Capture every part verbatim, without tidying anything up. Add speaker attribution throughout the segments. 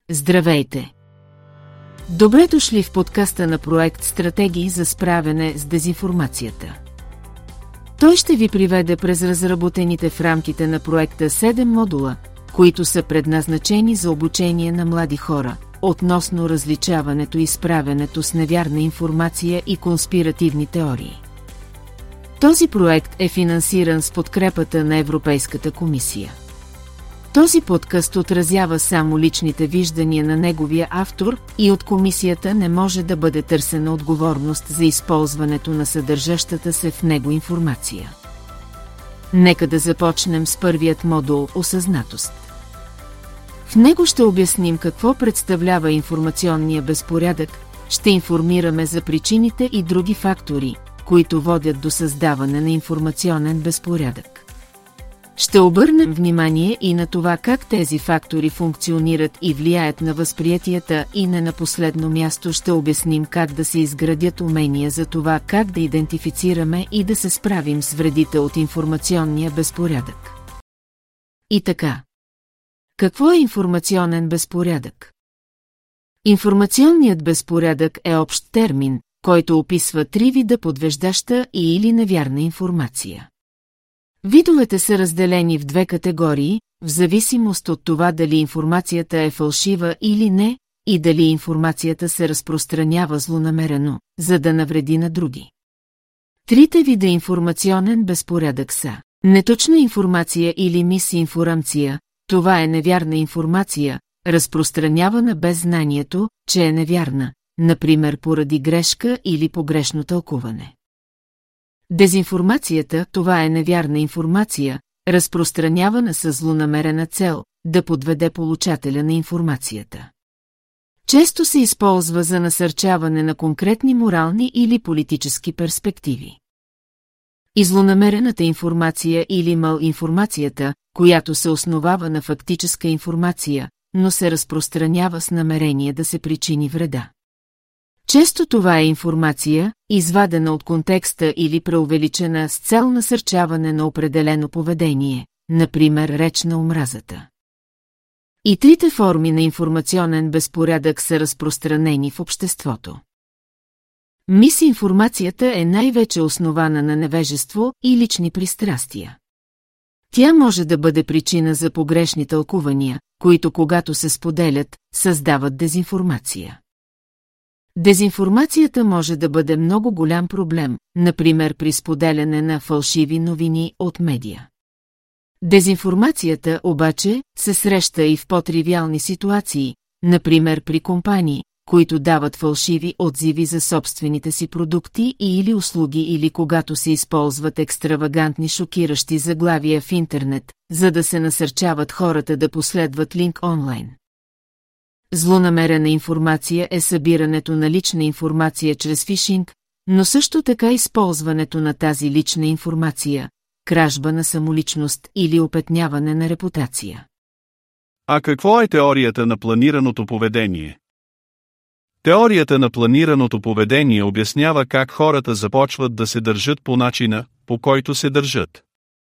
Speaker 1: Здравейте! Добре дошли в подкаста на проект Стратегии за справяне с дезинформацията. Той ще ви приведе през разработените в рамките на проекта седем модула, които са предназначени за обучение на млади хора, относно различаването и справянето с невярна информация и конспиративни теории. Този проект е финансиран с подкрепата на Европейската комисия. Този подкаст отразява само личните виждания на неговия автор и от комисията не може да бъде търсена отговорност за използването на съдържащата се в него информация. Нека да започнем с първият модул – осъзнатост. В него ще обясним какво представлява информационния безпорядък, ще информираме за причините и други фактори, които водят до създаване на информационен безпорядък. Ще обърнем внимание и на това как тези фактори функционират и влияят на възприятията и не на последно място ще обясним как да се изградят умения за това как да идентифицираме и да се справим с вредите от информационния безпорядък. И така. Какво е информационен безпорядък? Информационният безпорядък е общ термин, който описва три вида подвеждаща и или невярна информация. Видовете са разделени в две категории, в зависимост от това дали информацията е фалшива или не, и дали информацията се разпространява злонамерено, за да навреди на други. Трите вида информационен безпорядък са: неточна информация или мисинформация, това е невярна информация, разпространявана без знанието, че е невярна, например поради грешка или погрешно тълкуване. Дезинформацията, това е невярна информация, разпространявана с злонамерена цел, да подведе получателя на информацията. Често се използва за насърчаване на конкретни морални или политически перспективи. И злонамерената информация или малинформацията, която се основава на фактическа информация, но се разпространява с намерение да се причини вреда. Често това е информация, извадена от контекста или преувеличена с цел насърчаване на определено поведение, например реч на омразата. И трите форми на информационен безпорядък са разпространени в обществото. Мисинформацията е най-вече основана на невежество и лични пристрастия. Тя може да бъде причина за погрешни тълкувания, които когато се споделят, създават дезинформация. Дезинформацията може да бъде много голям проблем, например при споделяне на фалшиви новини от медия. Дезинформацията, обаче, се среща и в по-тривиални ситуации, например при компании, които дават фалшиви отзиви за собствените си продукти и или услуги или когато се използват екстравагантни шокиращи заглавия в интернет, за да се насърчават хората да последват линк онлайн. Злонамерена информация е събирането на лична информация чрез фишинг, но също така използването на тази лична информация, кражба на самоличност или опетняване на репутация.
Speaker 2: А какво е теорията на планираното поведение? Теорията на планираното поведение обяснява как хората започват да се държат по начина, по който се държат.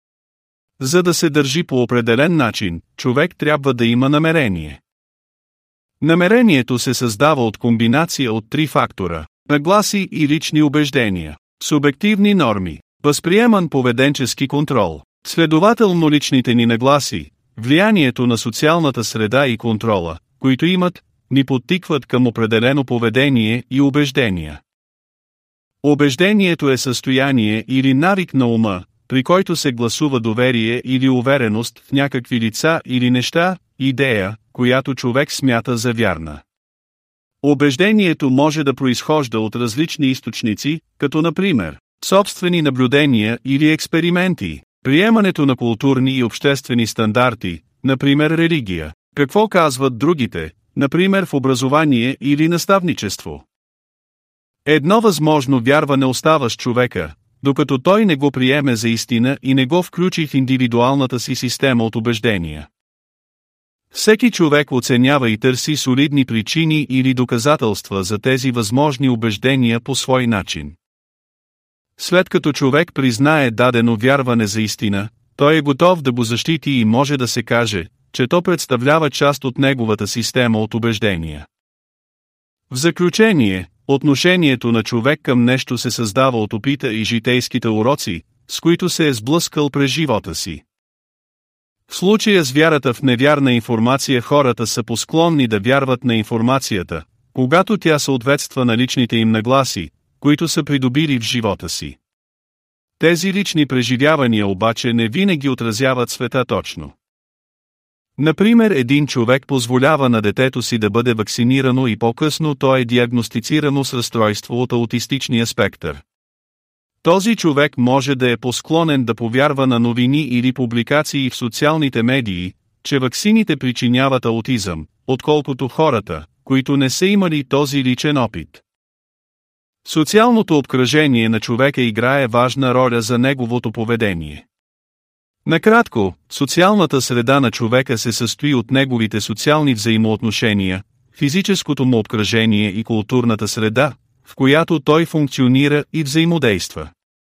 Speaker 2: За да се държи по определен начин, човек трябва да има намерение. Намерението се създава от комбинация от три фактора – нагласи и лични убеждения, субективни норми, възприеман поведенчески контрол, следователно личните ни нагласи, влиянието на социалната среда и контрола, които имат, ни подтикват към определено поведение и убеждения. Убеждението е състояние или навик на ума, при който се гласува доверие или увереност в някакви лица или неща, идея, която човек смята за вярна. Убеждението може да произхожда от различни източници, като например, собствени наблюдения или експерименти, приемането на културни и обществени стандарти, например религия, какво казват другите, например в образование или наставничество. Едно възможно вярване остава с човека, докато той не го приеме за истина и не го включи в индивидуалната си система от убеждения. Всеки човек оценява и търси солидни причини или доказателства за тези възможни убеждения по свой начин. След като човек признае дадено вярване за истина, той е готов да го защити и може да се каже, че то представлява част от неговата система от убеждения. В заключение, отношението на човек към нещо се създава от опита и житейските уроци, с които се е сблъскал през живота си. В случая с вярата в невярна информация хората са посклонни да вярват на информацията, когато тя съответства на личните им нагласи, които са придобили в живота си. Тези лични преживявания обаче не винаги отразяват света точно. Например, един човек позволява на детето си да бъде вакцинирано и по-късно то е диагностицирано с разстройство от аутистичния спектър. Този човек може да е посклонен да повярва на новини или публикации в социалните медии, че ваксините причиняват аутизъм, отколкото хората, които не са имали този личен опит. Социалното обкръжение на човека играе важна роля за неговото поведение. Накратко, социалната среда на човека се състои от неговите социални взаимоотношения, физическото му обкръжение и културната среда, в която той функционира и взаимодейства.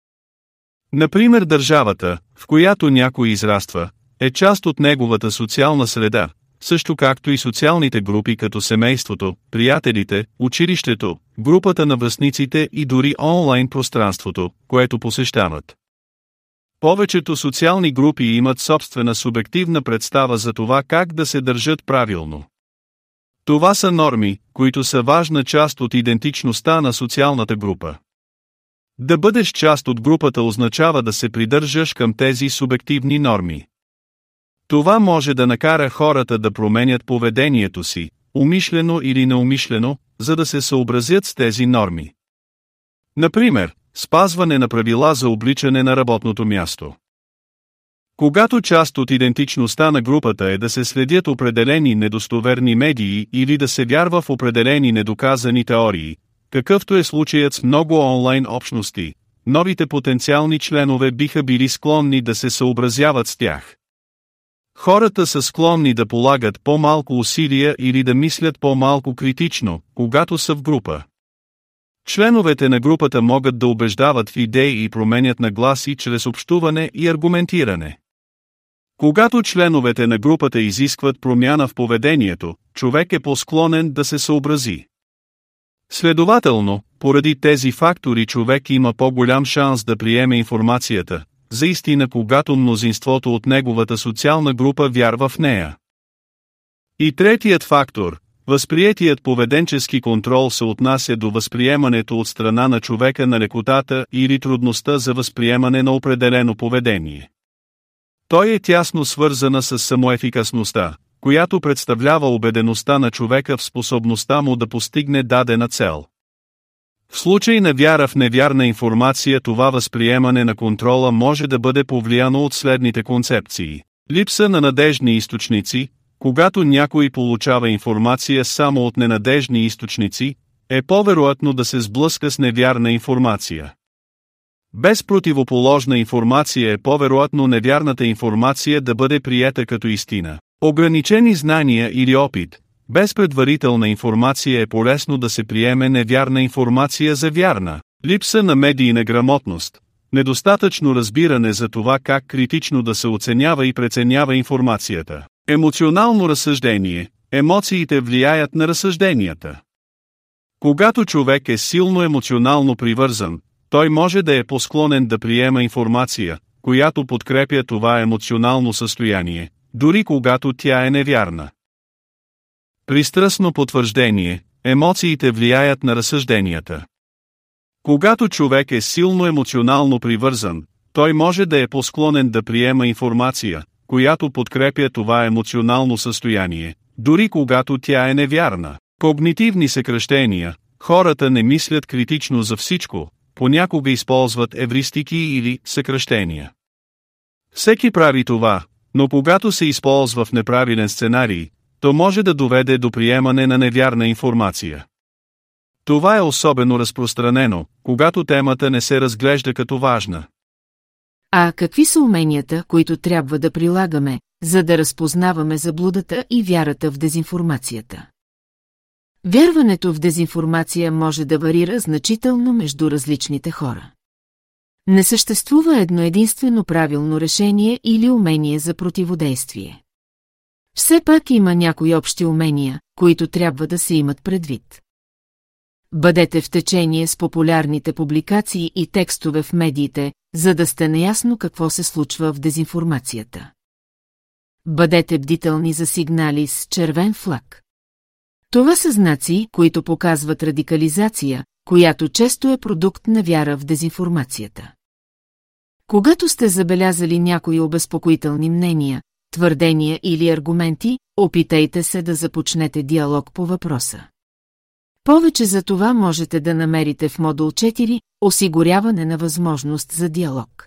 Speaker 2: Например, държавата, в която някой израства, е част от неговата социална среда, също както и социалните групи като семейството, приятелите, училището, групата на връстниците и дори онлайн пространството, което посещават. Повечето социални групи имат собствена субективна представа за това как да се държат правилно. Това са норми, които са важна част от идентичността на социалната група. Да бъдеш част от групата означава да се придържаш към тези субективни норми. Това може да накара хората да променят поведението си, умишлено или неумишлено, за да се съобразят с тези норми. Например, спазване на правила за обличане на работното място. Когато част от идентичността на групата е да се следят определени недостоверни медии или да се вярва в определени недоказани теории, какъвто е случаят с много онлайн общности, новите потенциални членове биха били склонни да се съобразяват с тях. Хората са склонни да полагат по-малко усилия или да мислят по-малко критично, когато са в група. Членовете на групата могат да убеждават в идеи и променят нагласи чрез общуване и аргументиране. Когато членовете на групата изискват промяна в поведението, човек е по-склонен да се съобрази. Следователно, поради тези фактори човек има по-голям шанс да приеме информацията, за истина когато мнозинството от неговата социална група вярва в нея. И третият фактор, възприетият поведенчески контрол се отнася до възприемането от страна на човека на лекотата или трудността за възприемане на определено поведение. Той е тясно свързана с самоефикасността, която представлява убедеността на човека в способността му да постигне дадена цел. В случай на вяра в невярна информация това възприемане на контрола може да бъде повлияно от следните концепции. Липса на надеждни източници. Когато някой получава информация само от ненадеждни източници, е по-вероятно да се сблъска с невярна информация. Без противоположна информация е по-вероятно невярната информация да бъде приета като истина. Ограничени знания или опит. Без предварителна информация е полезно да се приеме невярна информация за вярна. Липса на медийна грамотност. Недостатъчно разбиране за това как критично да се оценява и преценява информацията. Емоционално разсъждение. Емоциите влияят на разсъжденията. Когато човек е силно емоционално привързан, той може да е по-склонен да приема информация, която подкрепя това емоционално състояние, дори когато тя е невярна. Пристрастно потвърждение. Емоциите влияят на разсъжденията. Когато човек е силно емоционално привързан, той може да е по-склонен да приема информация, която подкрепя това емоционално състояние, дори когато тя е невярна. Когнитивни съкращения. Хората не мислят критично за всичко, понякога използват евристики или съкращения. Всеки прави това, но когато се използва в неправилен сценарий, то може да доведе до приемане на невярна информация. Това е особено разпространено, когато темата не се разглежда като важна.
Speaker 1: А какви са уменията, които трябва да прилагаме, за да разпознаваме заблудата и вярата в дезинформацията? Вярването в дезинформация може да варира значително между различните хора. Не съществува едно единствено правилно решение или умение за противодействие. Все пак има някои общи умения, които трябва да се имат предвид. Бъдете в течение с популярните публикации и текстове в медиите, за да сте наясно какво се случва в дезинформацията. Бъдете бдителни за сигнали с червен флаг. Това са знаци, които показват радикализация, която често е продукт на вяра в дезинформацията. Когато сте забелязали някои обезпокоителни мнения, твърдения или аргументи, опитайте се да започнете диалог по въпроса. Повече за това можете да намерите в модул четири «Осигуряване на възможност за диалог».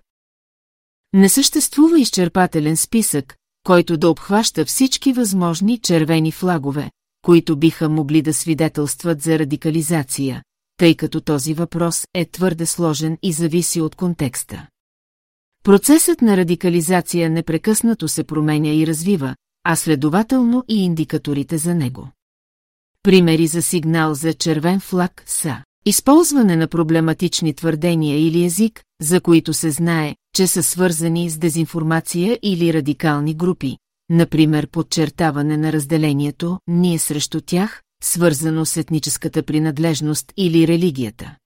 Speaker 1: Не съществува изчерпателен списък, който да обхваща всички възможни червени флагове, които биха могли да свидетелстват за радикализация, тъй като този въпрос е твърде сложен и зависи от контекста. Процесът на радикализация непрекъснато се променя и развива, а следователно и индикаторите за него. Примери за сигнал за червен флаг са използване на проблематични твърдения или език, за които се знае, че са свързани с дезинформация или радикални групи, например подчертаване на разделението «ние срещу тях», свързано с етническата принадлежност или религията.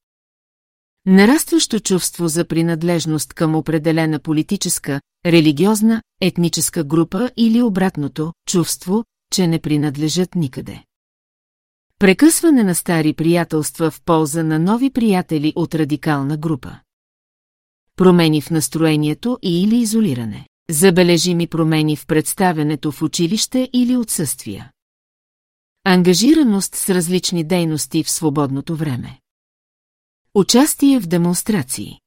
Speaker 1: Нарастващо чувство за принадлежност към определена политическа, религиозна, етническа група или обратното чувство, че не принадлежат никъде. Прекъсване на стари приятелства в полза на нови приятели от радикална група. Промени в настроението и или изолиране. Забележими промени в представянето в училище или отсъствия. Ангажираност с различни дейности в свободното време. Участие в демонстрации.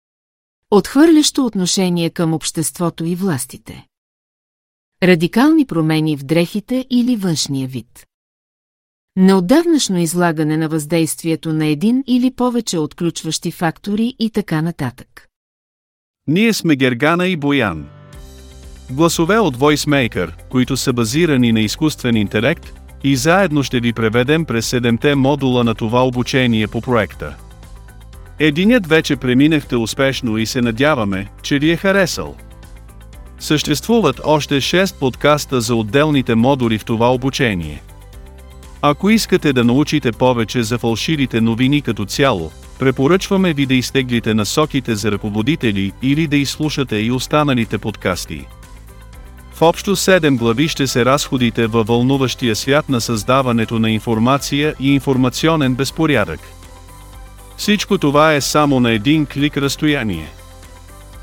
Speaker 1: Отхвърлящо отношение към обществото и властите. Радикални промени в дрехите или външния вид. Неотдавнашно излагане на въздействието на един или повече отключващи фактори и така нататък.
Speaker 2: Ние сме Гергана и Боян. Гласове от VoiceMaker, които са базирани на изкуствен интелект, и заедно ще ви преведем през седемте модула на това обучение по проекта. Единият вече преминахте успешно и се надяваме, че ви е харесал. Съществуват още шест подкаста за отделните модули в това обучение. Ако искате да научите повече за фалшивите новини като цяло, препоръчваме ви да изтеглите насоките за ръководители или да изслушате и останалите подкасти. В общо седем глави ще се разходите във вълнуващия свят на създаването на информация и информационен безпорядък. Всичко това е само на един клик разстояние.